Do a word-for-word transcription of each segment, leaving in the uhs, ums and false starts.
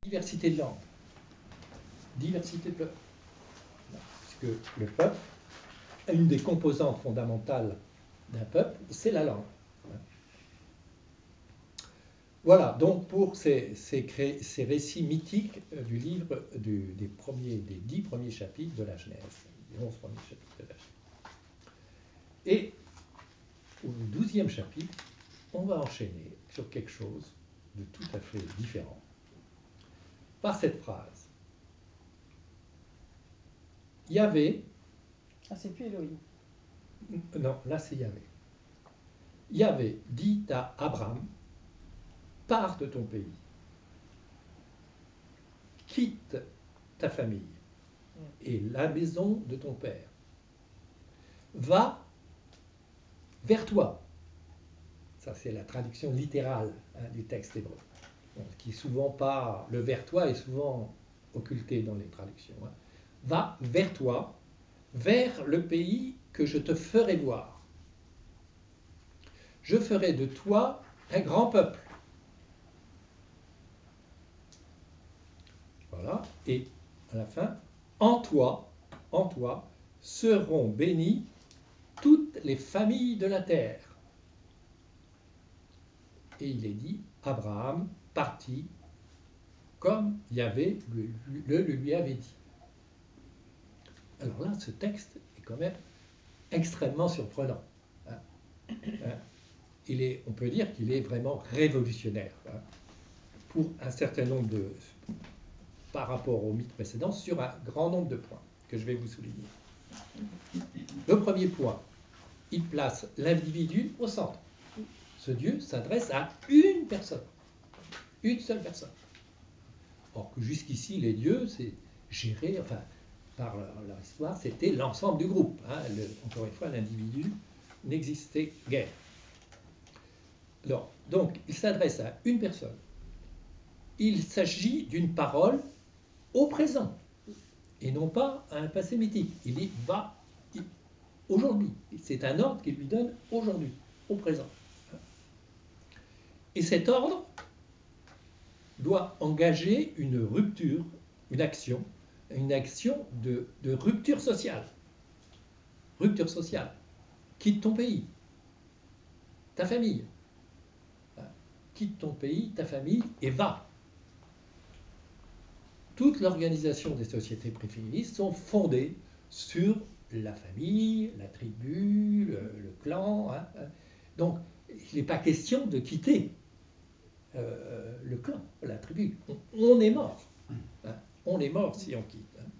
diversité de langues, diversité de peuples. Parce que le peuple, une des composantes fondamentales d'un peuple, c'est la langue. Voilà, donc pour ces, ces, ces récits mythiques du livre, du, des, premiers, des dix premiers chapitres de la Genèse, les onze premiers chapitres de la Genèse. Et au douzième chapitre, on va enchaîner sur quelque chose de tout à fait différent. Par cette phrase. Yahvé. Ah, c'est plus Elohim. Non, là c'est Yahvé. Yahvé dit à Abraham, pars de ton pays, quitte ta famille et la maison de ton père, va vers toi. Ça c'est la traduction littérale hein, du texte hébreu, bon, qui est souvent pas, le vers toi est souvent occulté dans les traductions. Hein. Va vers toi, vers le pays que je te ferai voir. Je ferai de toi un grand peuple. Voilà, et à la fin, en toi, en toi, seront bénies toutes les familles de la terre. Et il est dit, Abraham partit comme Yahvé le, le, le lui avait dit. Alors là, ce texte est quand même extrêmement surprenant. Hein. Hein. Il est, on peut dire qu'il est vraiment révolutionnaire hein, pour un certain nombre de, par rapport au mythe précédent, sur un grand nombre de points que je vais vous souligner. Le premier point, il place l'individu au centre. Ce Dieu s'adresse à une personne, une seule personne. Or que jusqu'ici, les dieux, c'est géré, enfin, par leur, leur histoire, c'était l'ensemble du groupe. Hein. Le, encore une fois, l'individu n'existait guère. Alors, donc, il s'adresse à une personne. Il s'agit d'une parole au présent, et non pas à un passé mythique. Il dit va aujourd'hui. C'est un ordre qu'il lui donne aujourd'hui, au présent. Et cet ordre doit engager une rupture, une action, une action de, de rupture sociale. Rupture sociale. Quitte ton pays, ta famille. Quitte ton pays, ta famille, et va. Toute l'organisation des sociétés préféministes sont fondées sur la famille, la tribu, le, le clan. Hein. Donc, il n'est pas question de quitter euh, le clan, la tribu. On, on est mort. Hein. On est mort si on quitte. Hein.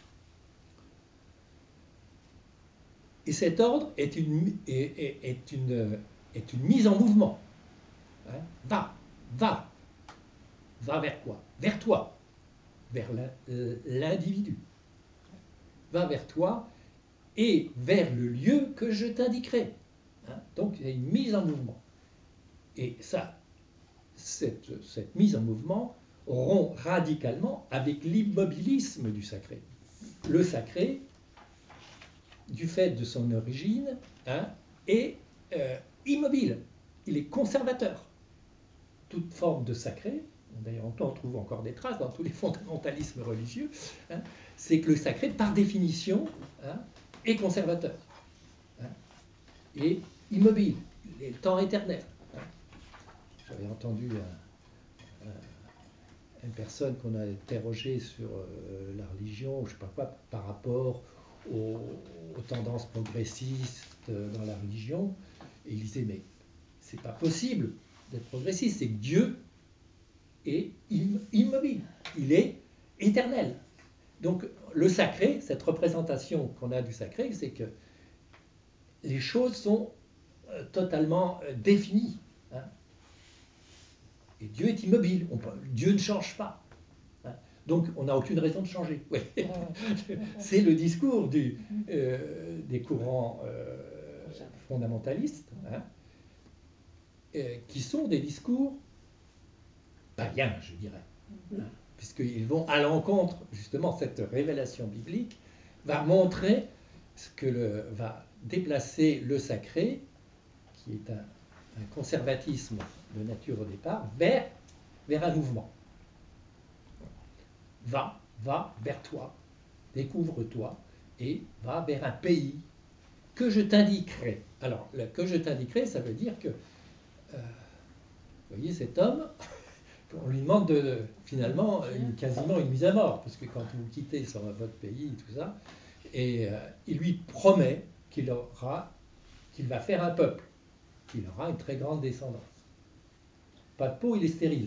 Et cet ordre est une, est, est, est une, est une mise en mouvement. Hein. Va, va. Va vers quoi? Vers toi. Vers l'individu. Va vers toi et vers le lieu que je t'indiquerai. Hein. Donc il y a une mise en mouvement. Et ça, cette, cette mise en mouvement rompt radicalement avec l'immobilisme du sacré. Le sacré, du fait de son origine, hein, est euh, immobile. Il est conservateur. Toute forme de sacré, d'ailleurs on trouve encore des traces dans tous les fondamentalismes religieux, hein, c'est que le sacré, par définition, hein, est conservateur. Hein, et immobile, il est le temps éternel. Hein. J'avais entendu un, un, une personne qu'on a interrogée sur euh, la religion, je ne sais pas quoi, par rapport aux, aux tendances progressistes dans la religion, et il disait, mais c'est pas possible d'être progressiste, c'est que Dieu est immobile, il est éternel. Donc le sacré, cette représentation qu'on a du sacré, c'est que les choses sont euh, totalement euh, définies. Hein. Et Dieu est immobile, on peut, Dieu ne change pas. Hein. Donc on n'a aucune raison de changer. Ouais. C'est le discours du, euh, des courants euh, fondamentalistes, hein, euh, qui sont des discours païens, je dirais. Hein, puisqu'ils vont à l'encontre, justement, cette révélation biblique va montrer ce que le, va déplacer le sacré, qui est un, un conservatisme de nature au départ, vers, vers un mouvement. va, va vers toi, découvre-toi, et va vers un pays que je t'indiquerai. Alors, le que je t'indiquerai, ça veut dire que, euh, vous voyez, cet homme, on lui demande de, finalement une- quasiment une mise à mort, parce que quand vous quittez sur votre pays et tout ça, et euh, il lui promet qu'il aura, qu'il va faire un peuple, qu'il aura une très grande descendance. Pas de peau, il est stérile.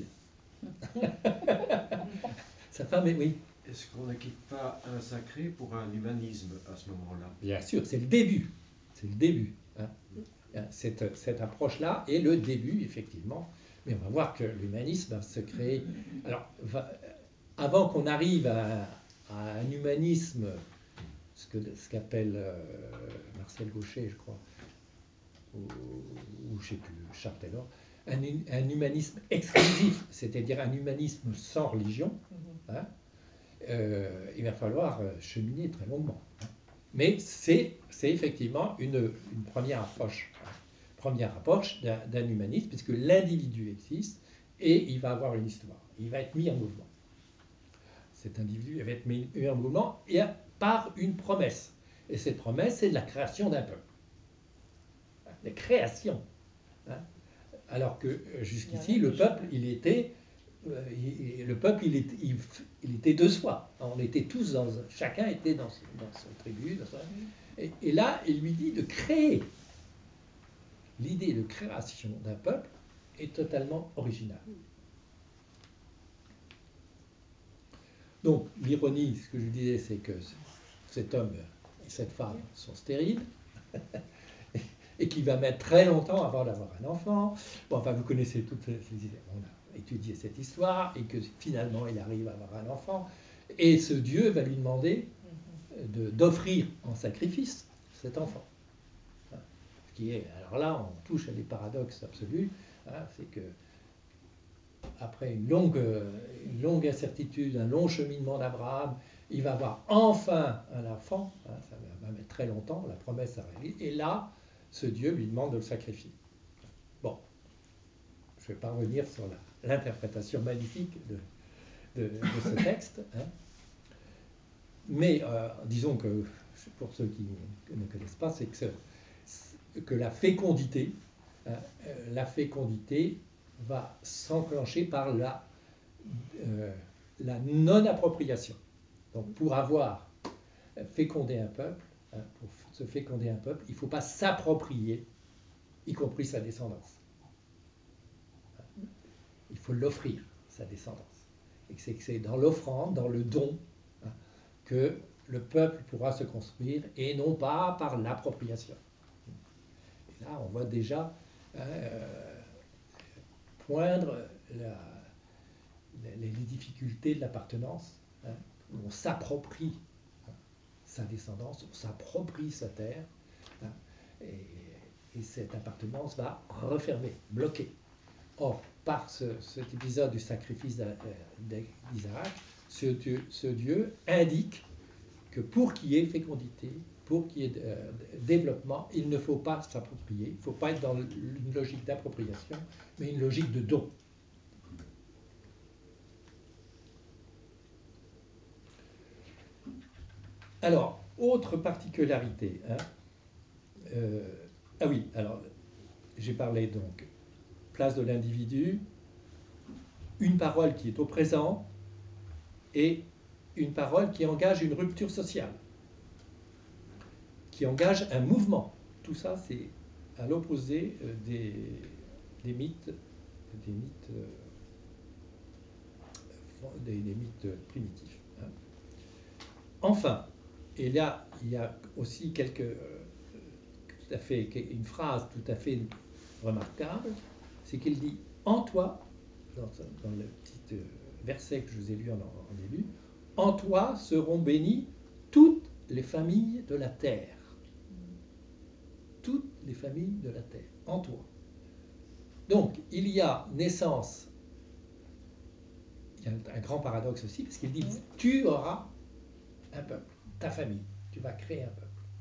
Sa femme est, oui. Est-ce qu'on ne quitte pas un sacré pour un humanisme à ce moment-là? Bien sûr, c'est le début. C'est le début. Hein. Cette, cette approche-là est le début, effectivement. Mais on va voir que l'humanisme va se créer. Alors, va, avant qu'on arrive à, à un humanisme, ce que ce qu'appelle euh, Marcel Gauchet, je crois, ou, ou je ne sais plus, Charles Taylor, un, un humanisme exclusif, c'est-à-dire un humanisme sans religion, hein, euh, il va falloir cheminer très longuement. Mais c'est, c'est effectivement une, une première approche, hein, première approche d'un, d'un humanisme, puisque l'individu existe et il va avoir une histoire. Il va être mis en mouvement. Cet individu va être mis en mouvement et par une promesse. Et cette promesse, c'est de la création d'un peuple. La création. Hein. Alors que jusqu'ici, le peuple, il était, euh, il, le peuple, il était, il, il était de soi. On était tous dans, chacun était dans, dans son tribu. Dans son, et, et là, il lui dit de créer. L'idée de création d'un peuple est totalement originale. Donc, l'ironie, ce que je disais, c'est que cet homme et cette femme sont stériles. Et qui va mettre très longtemps avant d'avoir un enfant. Bon, enfin, vous connaissez toutes ces idées. On a étudié cette histoire et que finalement, il arrive à avoir un enfant. Et ce Dieu va lui demander de, d'offrir en sacrifice cet enfant. Hein. Ce qui est, alors là, on touche à des paradoxes absolus. Hein, c'est que après une longue, une longue incertitude, un long cheminement d'Abraham, il va avoir enfin un enfant. Hein, ça va mettre très longtemps, la promesse arrive. Et là, ce Dieu lui demande de le sacrifier. Bon, je ne vais pas revenir sur la, l'interprétation magnifique de, de, de ce texte, hein. Mais euh, disons que, pour ceux qui ne connaissent pas, c'est que, ce, que la fécondité, hein, la fécondité va s'enclencher par la, euh, la non-appropriation. Donc pour avoir fécondé un peuple, hein, pour se féconder un peuple, il ne faut pas s'approprier, y compris sa descendance. Il faut l'offrir, sa descendance. Et que c'est, que c'est dans l'offrande, dans le don, hein, que le peuple pourra se construire, et non pas par l'appropriation. Et là, on voit déjà hein, euh, poindre la, les, les difficultés de l'appartenance, hein, où on s'approprie hein, sa descendance, on s'approprie sa terre, hein, et, et cette appartenance va refermer, bloquer. Or, par ce, cet épisode du sacrifice d'Isaac, ce Dieu, ce Dieu indique que pour qu'il y ait fécondité, pour qu'il y ait euh, développement, il ne faut pas s'approprier, il ne faut pas être dans une logique d'appropriation, mais une logique de don. Alors, autre particularité. Hein, euh, ah oui, alors, j'ai parlé donc, place de l'individu, une parole qui est au présent, et une parole qui engage une rupture sociale, qui engage un mouvement. Tout ça, c'est à l'opposé des, des mythes, des mythes, des, des mythes primitifs. Hein. Enfin, et là, il y a aussi quelques, tout à fait, une phrase tout à fait remarquable, c'est qu'il dit « En toi », dans, dans le petit verset que je vous ai lu en, en début, « En toi seront bénies toutes les familles de la terre. » Toutes les familles de la terre, en toi. Donc, il y a naissance, il y a un grand paradoxe aussi, parce qu'il dit, tu auras un peuple, ta famille, tu vas créer un peuple.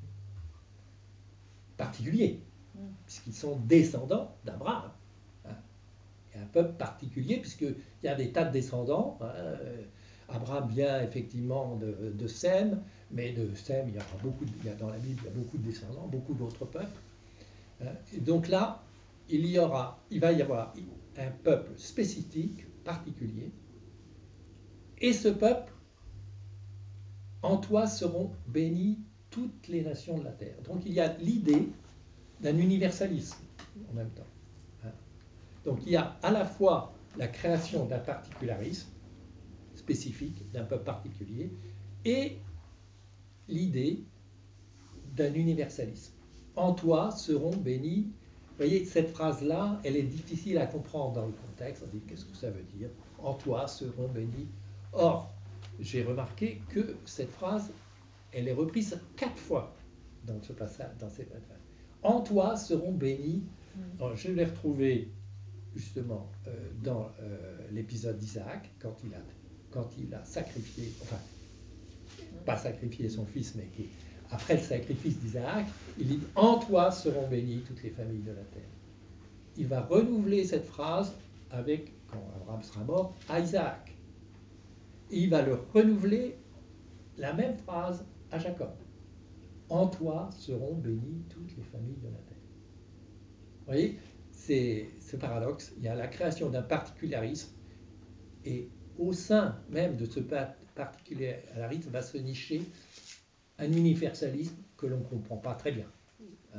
Particulier, puisqu'ils sont descendants d'Abraham. Hein. Il y a un peuple particulier, puisqu'il y a des tas de descendants. Hein. Abraham parlera bien effectivement de, de Sem, mais de Sem, il y aura beaucoup, de, il y a dans la Bible, il y a beaucoup de descendants, beaucoup d'autres peuples. Hein. Et donc là, il y aura, il va y avoir un peuple spécifique, particulier, et ce peuple, en toi seront bénies toutes les nations de la terre. Donc il y a l'idée d'un universalisme en même temps. Hein. Donc il y a à la fois la création d'un particularisme spécifique, d'un peuple particulier, et l'idée d'un universalisme. En toi seront bénis. Vous voyez, cette phrase-là, elle est difficile à comprendre dans le contexte. On dit, qu'est-ce que ça veut dire? En toi seront bénis. Or, j'ai remarqué que cette phrase, elle est reprise quatre fois dans ce passage, dans ces passages. En toi seront bénis. Alors, je l'ai retrouvé justement euh, dans euh, l'épisode d'Isaac, quand il a, quand il a sacrifié, enfin, pas sacrifié son fils, mais qui, après le sacrifice d'Isaac, il dit « En toi seront bénies toutes les familles de la terre ». Il va renouveler cette phrase avec, quand Abraham sera mort, à Isaac. Et il va le renouveler, la même phrase, à Jacob. « En toi seront bénies toutes les familles de la terre ». Vous voyez, c'est ce paradoxe. Il y a la création d'un particularisme, et au sein même de ce particularisme va se nicher un universalisme que l'on ne comprend pas très bien. Hein.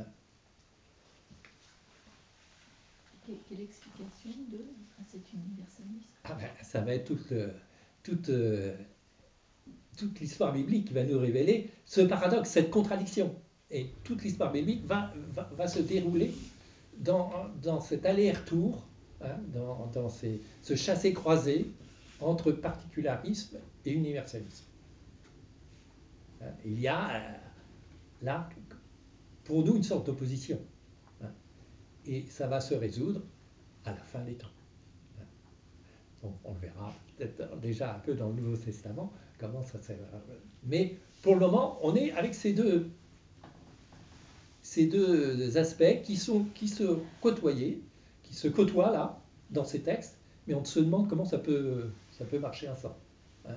Quelle explication de à cet universalisme? Ah ben, ça va être toute, toute, toute l'histoire biblique qui va nous révéler ce paradoxe, cette contradiction. Et toute l'histoire biblique va, va, va se dérouler dans, dans cet aller-retour, hein, dans, dans ces, ce chassé-croisé entre particularisme et universalisme. Hein, il y a euh, là, pour nous, une sorte d'opposition. Hein, et ça va se résoudre à la fin des temps. Hein. Donc, on le verra peut-être déjà un peu dans le Nouveau Testament, comment ça s'est... Mais pour le moment, on est avec ces deux, ces deux aspects qui, sont, qui se côtoyaient, qui se côtoient là, dans ces textes, mais on se demande comment ça peut, ça peut marcher ensemble. Hein.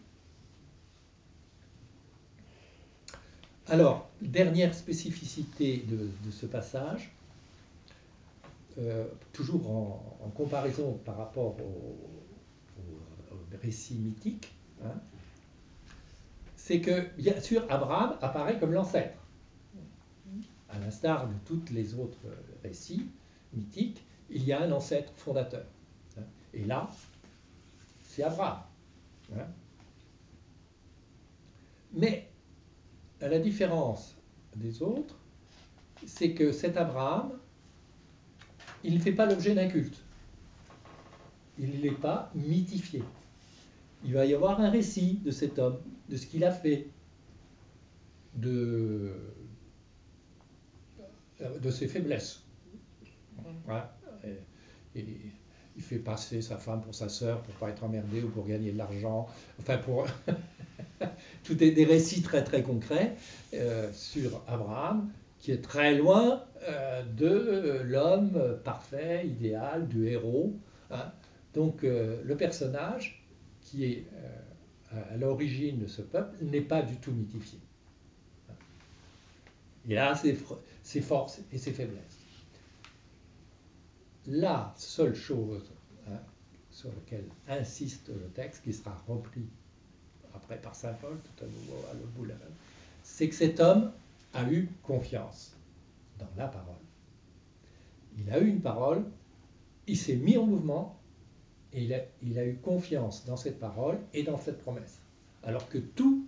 Alors, dernière spécificité de, de ce passage, euh, toujours en, en comparaison par rapport au, au, au récit mythique, hein, c'est que, bien sûr, Abraham apparaît comme l'ancêtre. À l'instar de tous les autres récits mythiques, il y a un ancêtre fondateur. Hein. Et là, c'est Abraham. Hein. Mais, à la différence des autres, c'est que cet Abraham, il ne fait pas l'objet d'un culte. Il n'est pas mythifié. Il va y avoir un récit de cet homme, de ce qu'il a fait, de, de ses faiblesses. Hein. Et, et, il fait passer sa femme pour sa sœur pour ne pas être emmerdé ou pour gagner de l'argent. Enfin, pour... Tout est des récits très très concrets euh, sur Abraham, qui est très loin euh, de l'homme parfait, idéal, du héros. Hein. Donc euh, le personnage qui est euh, à l'origine de ce peuple n'est pas du tout mythifié. Il a ses, ses forces et ses faiblesses. La seule chose, hein, sur laquelle insiste le texte, qui sera repris après par saint Paul, tout à nouveau à l'autre bout de la main, c'est que cet homme a eu confiance dans la parole. Il a eu une parole, il s'est mis en mouvement, et il a, il a eu confiance dans cette parole et dans cette promesse. Alors que tout,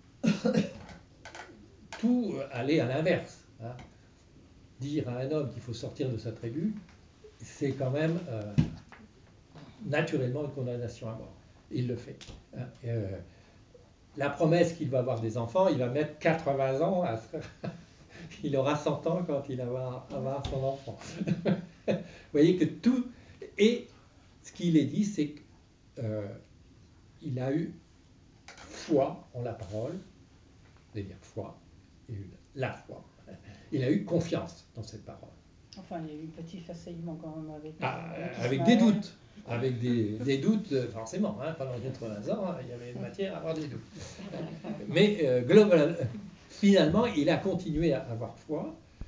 tout allait à l'inverse. Hein. Dire à un homme qu'il faut sortir de sa tribu, c'est quand même euh, naturellement une condamnation à mort. Il le fait. Hein. Euh, la promesse qu'il va avoir des enfants, il va mettre quatre-vingts ans à se... Il aura cent ans quand il va avoir son enfant. Vous voyez que tout... Et ce qu'il est dit, c'est qu'il euh, a eu foi en la parole, c'est-à-dire foi, il a eu la foi. Il a eu confiance dans cette parole. Enfin, il y a eu un petit faillement quand même avec. Ah, avec avec Ismaël. des doutes, avec des, des doutes, euh, forcément, hein, pendant quatre-vingts ans, hein, il y avait une matière à avoir des doutes. Mais euh, global, finalement, il a continué à avoir foi,